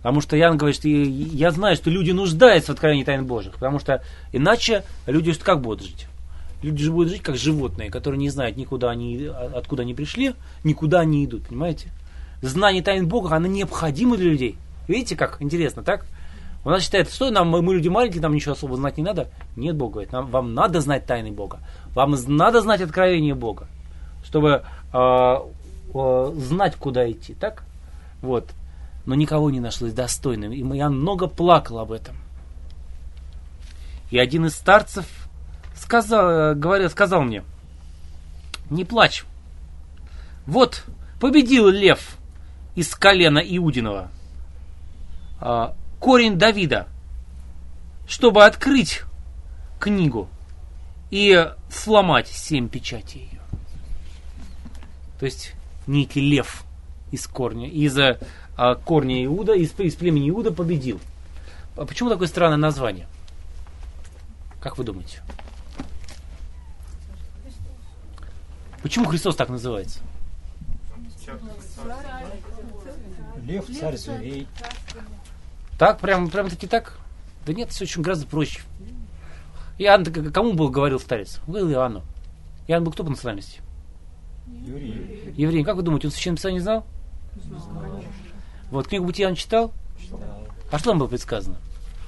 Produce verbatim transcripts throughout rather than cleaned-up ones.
Потому что Иоанн говорит, что я знаю, что люди нуждаются в откровении тайн Божьих. Потому что иначе люди как будут жить? Люди же будут жить как животные, которые не знают никуда они, откуда они пришли, никуда не идут, понимаете? Знание тайн Бога, оно необходимо для людей. Видите, как интересно, так? У нас считается, что нам, мы люди маленькие, нам ничего особо знать не надо. Нет, Бог говорит, нам, вам надо знать тайны Бога. Вам надо знать откровение Бога, чтобы э, э, знать, куда идти, так? Вот. Но никого не нашлось достойным. И я много плакал об этом. И один из старцев сказал, говорил, сказал мне: не плачь. Вот победил лев из колена Иудиного, э, корень Давида, чтобы открыть книгу и сломать семь печатей ее. То есть некий лев из корня, из а, корня Иуда, из, из племени Иуда победил. А почему такое странное название? Как вы думаете? Почему Христос так называется? Лев, царь зверей. Так, прям, прям таки так? Да нет, все очень гораздо проще. Иоанн, кому был говорил старец? Говорил Иоанну. Иоанн был кто по национальности? Еврей. Еврей. Как вы думаете, он Священное Писание знал? Знал. Вот, книгу Бытия он читал? Читал. А что там было предсказано?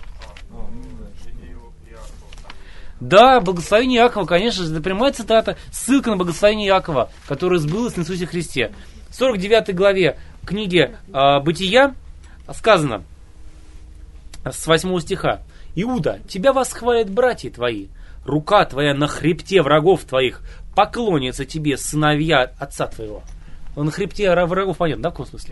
Да, благословение Иакова, конечно же, это прямая цитата, ссылка на благословение Иакова, которое сбылось на Иисусе Христе. В сорок девятой главе книги э, Бытия сказано с восьмого стиха: «Иуда, тебя восхвалят братья твои, рука твоя на хребте врагов твоих, поклонятся тебе сыновья отца твоего». Он на хребте врагов, понятно, да, в каком смысле?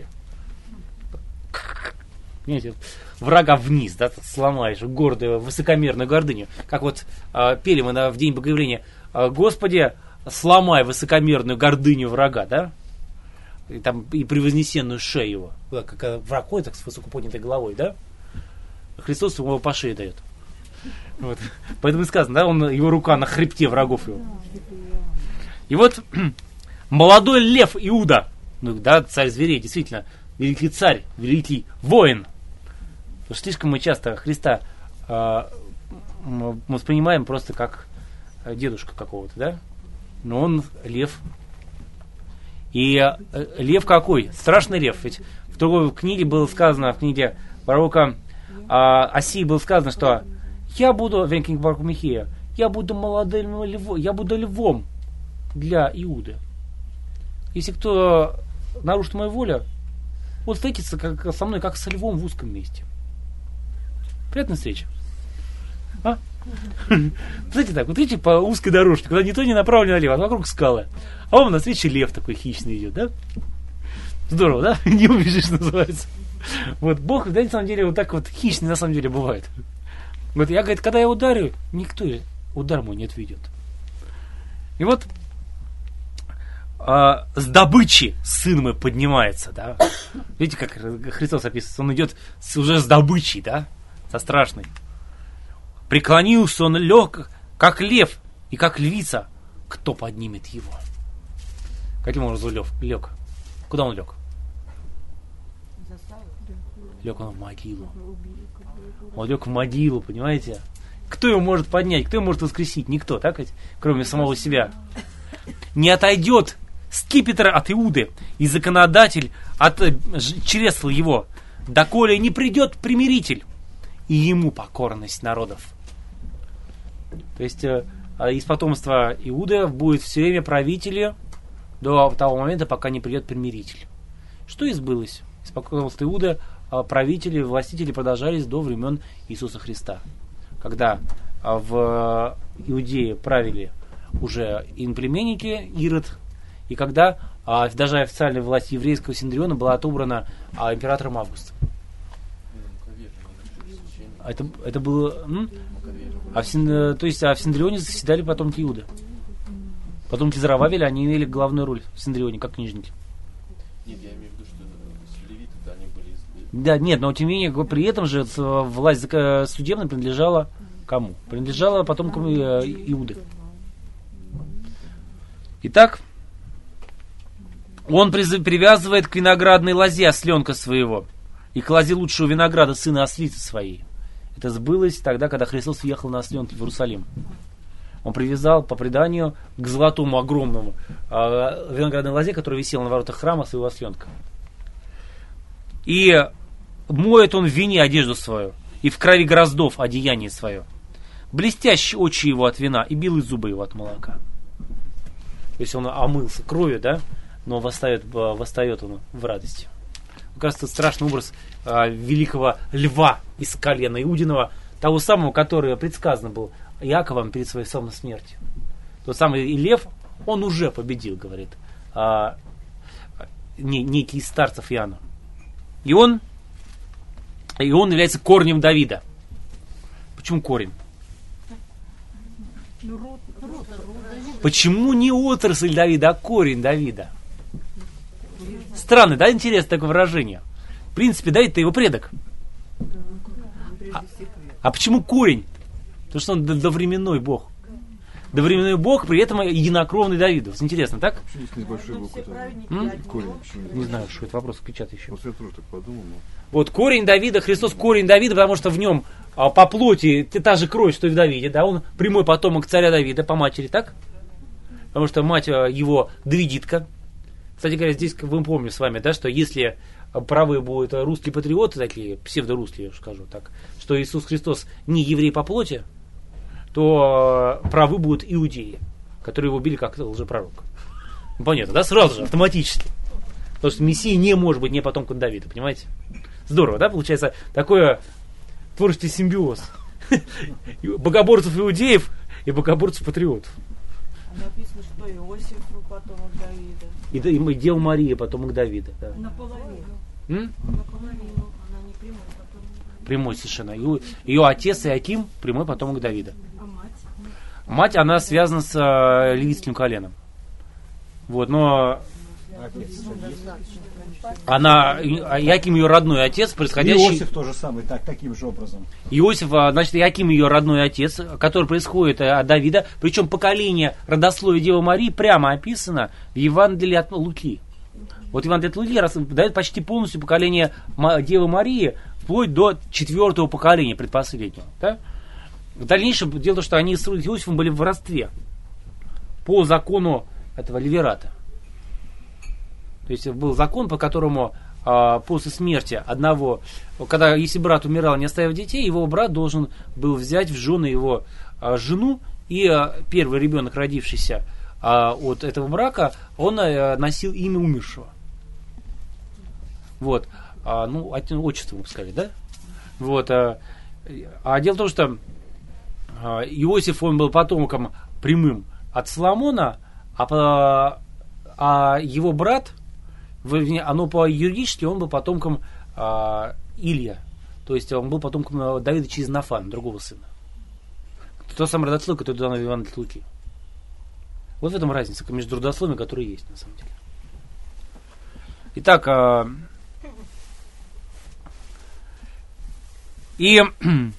Понимаете, врага вниз, да, сломаешь, гордую, высокомерную гордыню. Как вот э, пели мы на, в день Богоявления: «Господи, сломай высокомерную гордыню врага», да? И, там, и превознесенную шею его. Да, как враг ходит так с высоко поднятой головой, да? Христос его по шее дает. Вот. Поэтому и сказано, да, он, его рука на хребте врагов его. И вот молодой лев Иуда, ну да, царь зверей, действительно, великий царь, великий воин. Потому что слишком мы часто Христа э, мы воспринимаем просто как дедушка какого-то, да? Но он лев. И э, лев какой? Страшный лев. Ведь в другой книге было сказано, в книге пророка э, Осии было сказано, что я буду, Венкинг Барку Михея, я буду молодым львом, я буду львом для Иуды. Если кто нарушит мою волю, он встретится как, со мной как со львом в узком месте. Приятная встреча. А? Знаете так, вот видите, по узкой дорожке, куда ни то не направлено налево, а вокруг скалы. А вам на встрече лев такой хищный идет, да? Здорово, да? Не убежишь, называется. Вот Бог, да, на самом деле, вот так вот хищный на самом деле бывает. Вот я, говорит, когда я ударю, никто удар мой не отведет. И вот а, с добычи сын мой поднимается, да? Видите, как Христос описывается, он идет с, уже с добычей, да? Со страшной. Преклонился он лег, как лев и как львица. Кто поднимет его? Каким образом лег? лег? Куда он лег? Лег он в могилу. Он лег в могилу, понимаете? Кто его может поднять? Кто его может воскресить? Никто, так ведь? Кроме самого себя. Не отойдет скипетр от Иуды и законодатель от чресла его, доколе не придет примиритель, и ему покорность народов. То есть э, из потомства Иуды будет все время правители до того момента, пока не придет примиритель. Что и сбылось. Из потомства Иуды э, правители, властители продолжались до времен Иисуса Христа. Когда э, в Иудее правили уже инплеменники, Ирод, и когда э, даже официальная власть еврейского Синдриона была отобрана э, императором Августом. Это, это было... М? А в, то есть а в Синдрионе заседали потомки Иуды. Потомки Зарававеля, они имели главную роль в Синдрионе, как книжники. Нет, я имею в виду, что левиты-то они были... Да, нет, но тем не менее, при этом же власть судебная принадлежала кому? Принадлежала потомкам Иуды. Итак, он привязывает к виноградной лозе осленка своего и к лозе лучшего винограда сына ослицы своей. Это сбылось тогда, когда Христос въехал на осленке в Иерусалим. Он привязал, по преданию, к золотому огромному э, виноградной лозе, которая висела на воротах храма, своего осленка. И моет он в вине одежду свою, и в крови гроздов одеяние свое. Блестящие очи его от вина, и белые зубы его от молока. То есть он омылся кровью, да, но восстает, восстает он в радости. Как раз это страшный образ э, великого льва из колена Иудиного, того самого, который предсказан был Иаковом перед своей самой смертью. Тот самый лев, он уже победил, говорит э, не, некий из старцев Иоанна. И он, и он является корнем Давида. Почему корень? Почему не отрасль Давида, а корень Давида? Странно, да, интересное такое выражение. В принципе, Давид-то его предок. А, а почему корень? Потому что он довременной Бог. Довременной Бог, при этом единокровный Давиду. Интересно, так? Почему здесь небольшой буквы? Корень, почему не знаю, что это вопрос печат еще. Вот я тоже так подумал. Но... Вот корень Давида, Христос корень Давида, потому что в нем а, по плоти та же кровь, что и в Давиде, да, он прямой потомок царя Давида по матери, так? Потому что мать его давидитка. Кстати говоря, здесь мы помним с вами, да, что если правые будут русские патриоты, такие псевдорусские, я скажу так, что Иисус Христос не еврей по плоти, то правы будут иудеи, которые его убили как лжепророка. Ну, понятно, да? Сразу же, автоматически. Потому что Мессия не может быть не потомком Давида, понимаете? Здорово, да? Получается такой творческий симбиоз. Богоборцев иудеев и богоборцев патриотов. Написано, что Иосиф потомок Давида. И, и, и Дева Мария потомок Давида. Да. Наполовину. М? Наполовину. Она не прямой потомок. Прямой совершенно. Ее, ее отец Иаким прямой потомок Давида. А мать? Мать, она связана с э, левитским коленом. Вот, но она, Иаким ее родной отец, происходящий... Иосиф тоже самый, так, таким же образом. Иосиф, значит, Иаким ее родной отец, который происходит от Давида, причем поколение родословия Девы Марии прямо описано в Евангелии от Луки. Вот Евангелие от Луки дает почти полностью поколение Девы Марии, вплоть до четвертого поколения, предпоследнего. Да? В дальнейшем, дело в том, что они с Иосифом были в родстве по закону этого Левирата. То есть был закон, по которому а, после смерти одного, когда если брат умирал, не оставив детей, его брат должен был взять в жены его а, жену, и а, первый ребенок, родившийся а, от этого брака, он а, носил имя умершего. Вот. А, ну, отчество, мы бы сказали, да? Вот. А, а дело в том, что а, Иосиф, он был потомком прямым от Соломона, а, а его брат, оно по юридически он был потомком а, Илья. То есть он был потомком Давида через Нафана, другого сына. То самое родословие, которое дано в Евангелии от Луки. Вот в этом разница между родословиями, которые есть на самом деле. Итак, а, и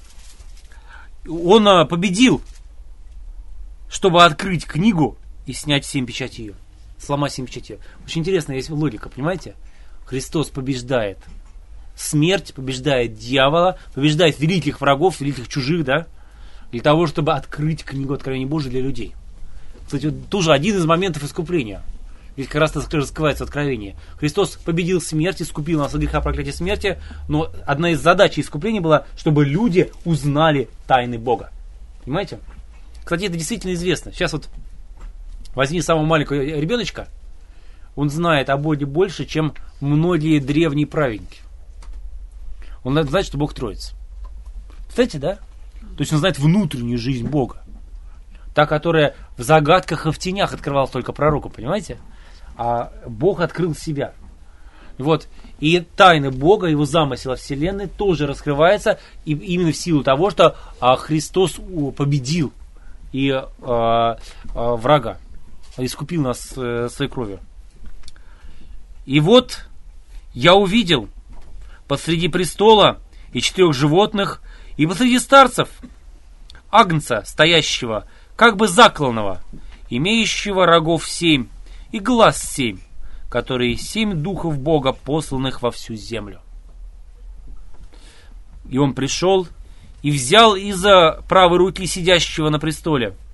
он а, победил, чтобы открыть книгу и снять семь печатей ее. Сломать семь печатей. Очень интересная есть логика, понимаете? Христос побеждает смерть, побеждает дьявола, побеждает великих врагов, великих чужих, да? Для того, чтобы открыть книгу Откровения Божьей для людей. Кстати, вот тоже один из моментов искупления. Ведь как раз это раскрывается Откровение. Христос победил смерть, искупил нас от греха, проклятия, смерти, но одна из задач искупления была, чтобы люди узнали тайны Бога. Понимаете? Кстати, это действительно известно. Сейчас вот возьми самого маленького ребеночка, он знает о Боге больше, чем многие древние праведники. Он знает, что Бог Троица. Кстати, да? То есть он знает внутреннюю жизнь Бога. Та, которая в загадках и в тенях открывалась только пророку, понимаете? А Бог открыл себя. Вот. И тайны Бога, его замысел Вселенной тоже раскрывается и именно в силу того, что а, Христос победил и а, а, врага. Искупил нас э, своей кровью. И вот я увидел посреди престола и четырех животных, и посреди старцев агнца, стоящего, как бы закланного, имеющего рогов семь и глаз семь, которые семь духов Бога, посланных во всю землю. И он пришел и взял из-за правой руки сидящего на престоле